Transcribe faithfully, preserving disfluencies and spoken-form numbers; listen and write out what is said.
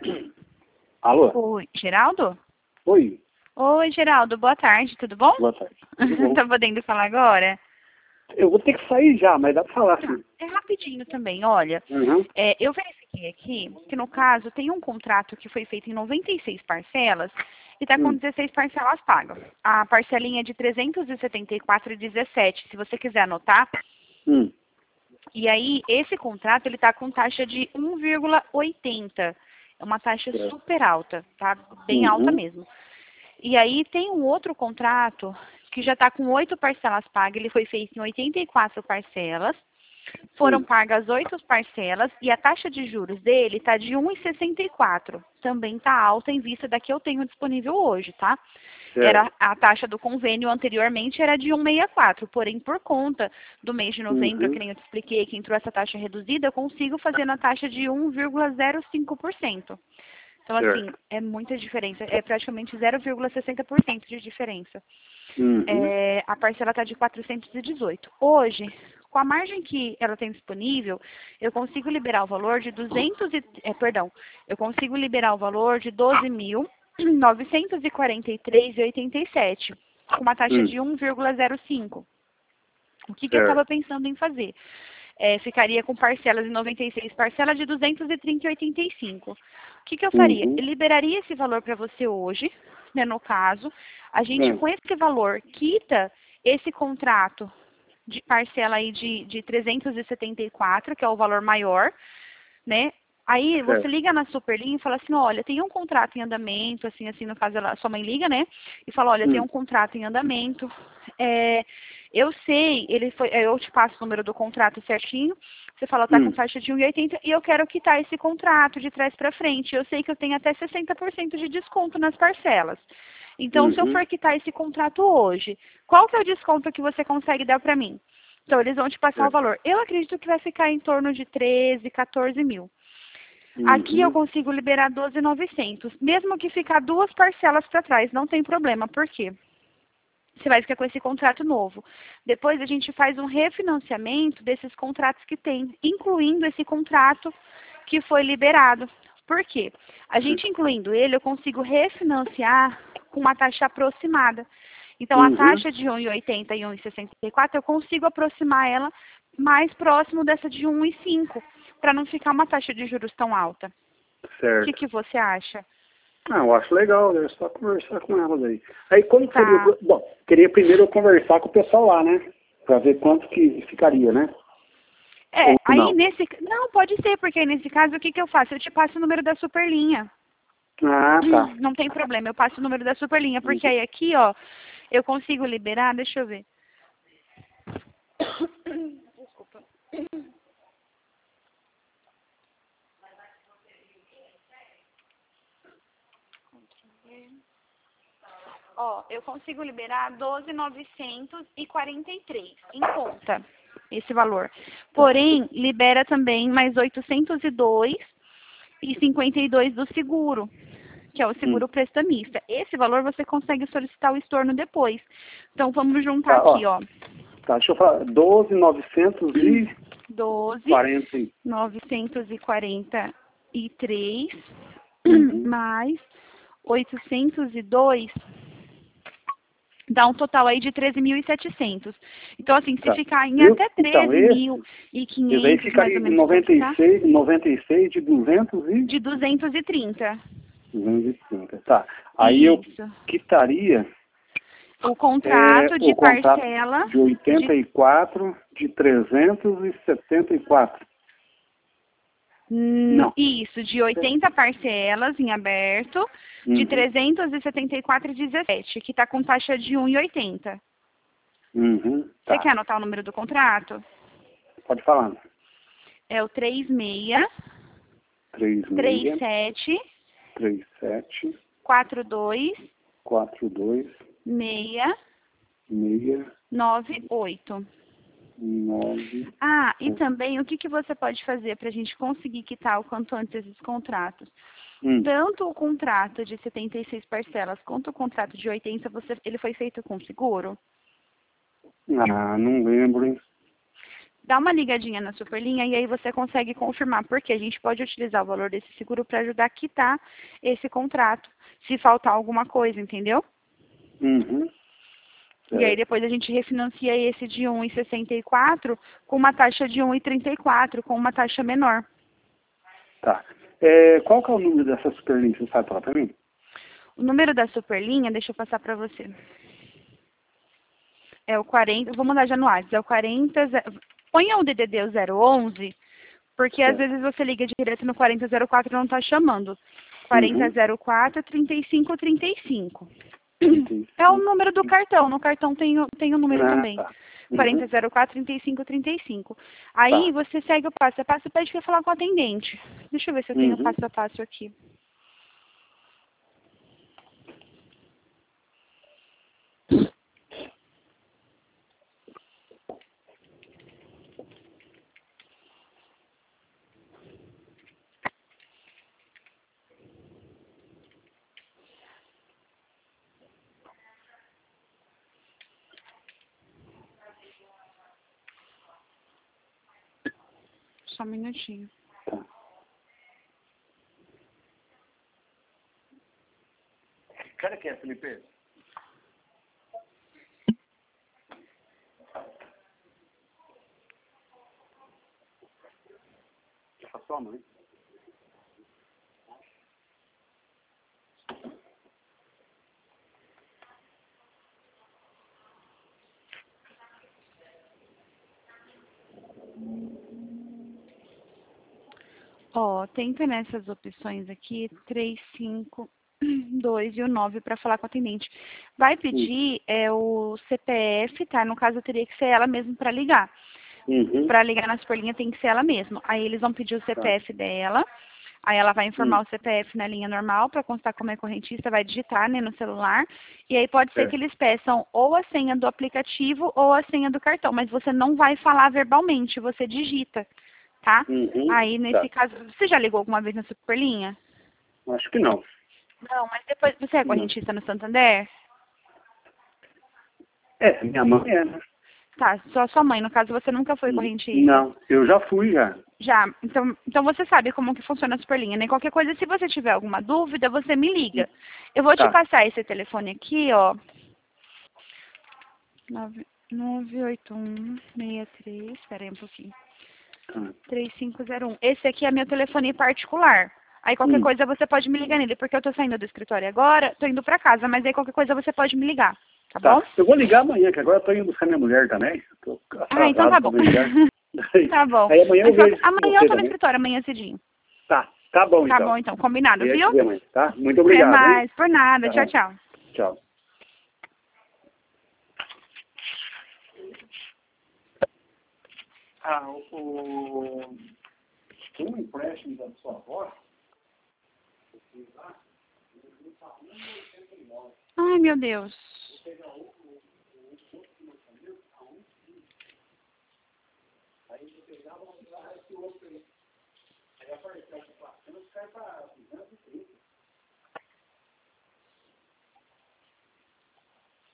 Alô? Oi, Geraldo? Oi. Oi, Geraldo, boa tarde, tudo bom? Boa tarde. Tudo bom? Tá podendo falar agora? Eu vou ter que sair já, mas dá pra falar, Tá, sim. é rapidinho também, olha. Uhum. É, eu verifiquei aqui que, no caso, tem um contrato que foi feito em noventa e seis parcelas e está com Hum. dezesseis parcelas pagas. A parcelinha é de trezentos e setenta e quatro reais e dezessete centavos, se você quiser anotar. Hum. E aí, esse contrato, ele está com taxa de um vírgula oitenta. É uma taxa Certo. super alta, tá? Bem alta Uhum. mesmo. E aí tem um outro contrato que já está com oito parcelas pagas. Ele foi feito em oitenta e quatro parcelas. Foram Hum. pagas oito parcelas e a taxa de juros dele está de um vírgula sessenta e quatro. Também está alta em vista da que eu tenho disponível hoje, tá? Era Certo. a taxa do convênio anteriormente era de um vírgula sessenta e quatro, porém por conta do mês de novembro, que Uhum. nem eu te expliquei, que entrou essa taxa reduzida, eu consigo fazer na taxa de um vírgula zero cinco por cento. Então, assim, Certo. é muita diferença. É praticamente zero vírgula sessenta por cento de diferença. Uhum. É, a parcela está de quatrocentos e dezoito. Hoje, com a margem que ela tem disponível, eu consigo liberar o valor de duzentos e, é, perdão, eu consigo liberar o valor de doze mil novecentos e quarenta e três reais e oitenta e sete centavos, com uma taxa Hum. de um vírgula zero cinco. O que, que eu estava Certo. pensando em fazer? É, ficaria com parcelas de noventa e seis, parcela de duzentos e trinta reais e oitenta e cinco centavos. O que, que eu faria? Uhum. Eu liberaria esse valor para você hoje, né, no caso. A gente, Hum. com esse valor, quita esse contrato de parcela aí de, de trezentos e setenta e quatro, que é o valor maior, né? Aí você Certo. liga na Superlinha e fala assim, olha, tem um contrato em andamento, assim, assim, no caso ela, sua mãe liga, né? E fala, olha, tem Hum. um contrato em andamento. É, eu sei, ele foi, eu te passo o número do contrato certinho. Você fala, tá com Hum. taxa de um vírgula oitenta e eu quero quitar esse contrato de trás para frente. Eu sei que eu tenho até sessenta por cento de desconto nas parcelas. Então, se eu Uhum. for quitar esse contrato hoje, qual que é o desconto que você consegue dar para mim? Então, eles vão te passar o Certo. valor. Eu acredito que vai ficar em torno de treze, quatorze mil. Aqui eu Uhum. consigo liberar doze mil e novecentos. Mesmo que ficar duas parcelas para trás, não tem problema. Por quê? Você vai ficar com esse contrato novo. Depois a gente faz um refinanciamento desses contratos que tem, incluindo esse contrato que foi liberado. Por quê? A gente incluindo ele, eu consigo refinanciar com uma taxa aproximada. Então, a Uhum. taxa de um vírgula oitenta e um vírgula sessenta e quatro, eu consigo aproximar ela mais próximo dessa de um vírgula cinco, para não ficar uma taxa de juros tão alta. O que, Certo. que você acha? Ah, eu acho legal, né? É só conversar com ela daí. Aí como que seria o... Tá. pro- Bom, queria primeiro eu conversar com o pessoal lá, né? Pra ver quanto que ficaria, né? É, Ou aí não. nesse... Não, pode ser, porque aí nesse caso, o que, que eu faço? Eu te passo o número da Superlinha. Ah, tá. Não tem problema, eu passo o número da Superlinha, porque Uhum. aí aqui, ó, eu consigo liberar, deixa eu ver. Desculpa. Ó, eu consigo liberar doze mil novecentos e quarenta e três em conta, esse valor. Tá. Porém, libera também mais oitocentos e dois reais e cinquenta e dois do seguro, que é o Hum. seguro prestamista. Esse valor você consegue solicitar o estorno depois. Então, vamos juntar Tá, ó. aqui, ó. Tá, deixa eu falar. doze mil novecentos e doze quarenta. mil novecentos e quarenta e três Uhum. mais oitocentos e dois dá um total aí de treze mil e setecentos. Então, assim, se Tá. ficar em Viu? até Então, treze mil esse, e esse aí quinhentos mais ficaria ou em menos para noventa e ficar, seis, noventa e seis de duzentos e de duzentos e trinta. duzentos e trinta. Tá. Aí eu Isso. quitaria O é, contrato de o contrato parcela de oitenta de e quatro de trezentos e setenta e quatro. Hum, Não. isso, de oitenta parcelas em aberto, de Uhum. trezentos e setenta e quatro reais e dezessete, que está com taxa de um vírgula oitenta. Uhum. Você Tá. quer anotar o número do contrato? Pode falar. É o três seis três três seis, sete três sete, quatro dois quatro dois, seis seis, nove oito. nove. Ah, e também o que, que você pode fazer para a gente conseguir quitar o quanto antes esses contratos? Hum. Tanto o contrato de setenta e seis parcelas quanto o contrato de oitenta, você, ele foi feito com seguro? Ah, não lembro, hein? dá uma ligadinha na Superlinha e aí você consegue confirmar, porque a gente pode utilizar o valor desse seguro para ajudar a quitar esse contrato, se faltar alguma coisa, entendeu? Uhum. E aí Certo. depois a gente refinancia esse de um vírgula sessenta e quatro com uma taxa de um vírgula trinta e quatro, com uma taxa menor. Tá. É, qual que é o número dessa Superlinha? Você sabe falar pra mim? O número da Superlinha, deixa eu passar para você. É o quarenta, vou mandar já no WhatsApp, é o quarenta, ponha o D D D o zero onze, porque às Certo. vezes você liga direto no quarenta zero quatro e não está chamando. quarenta Uhum. zero quatro, trinta e cinco trinta e cinco. Entendi. É o número do cartão, no cartão tem o, tem o número Ah, também. tá. quarenta Uhum. zero quatro, trinta e cinco trinta e cinco. Aí Tá. você segue o passo a passo e pede para falar com o atendente. Deixa eu ver se eu tenho o Uhum. passo a passo aqui. Só um minutinho. Tá. Cara, que é, Felipe? A sua mãe. Ó, tenta nessas opções aqui, três, cinco, dois e o nove para falar com o atendente. Vai pedir é, o C P F, tá? No caso, teria que ser ela mesma para ligar. Uhum. Para ligar na Superlinha tem que ser ela mesma. Aí eles vão pedir o Tá. C P F dela, aí ela vai informar Hum. o C P F na linha normal para constar como é correntista, vai digitar, né, no celular. E aí pode ser É. que eles peçam ou a senha do aplicativo ou a senha do cartão, mas você não vai falar verbalmente, você digita, tá? Uhum. Aí nesse Tá. caso, você já ligou alguma vez na Superlinha? Acho que não. Não, mas depois você é Não. correntista no Santander? É, minha mãe é, né? Tá, só sua mãe, no caso você nunca foi Uhum. correntista. Não, eu já fui já. Já, então, então você sabe como que funciona a Superlinha, né? Qualquer coisa, se você tiver alguma dúvida, você me liga. Eu vou te Tá. passar esse telefone aqui, ó. nove oito um seis três, espera aí um pouquinho. Tá. três cinco zero um. Esse aqui é meu telefone particular. Aí qualquer Hum. coisa você pode me ligar nele, porque eu tô saindo do escritório agora, tô indo pra casa, mas aí qualquer coisa você pode me ligar, tá bom? Tá. Eu vou ligar amanhã, que agora eu tô indo buscar minha mulher também. Tô Ah, então tá atrasado pra bom. minha mulher. Aí, Tá bom. aí amanhã eu Mas vejo qualquer- amanhã eu você tô no também. escritório, amanhã cedinho. Tá. Tá bom, Tá então. bom, então, combinado, Eu ia viu? te ver amanhã, tá? Muito Até obrigado, hein? mais, por nada, tchau, Tá. tchau. Tchau. Ah, o... o... Tem um empréstimo da sua avó? Ai, meu Deus.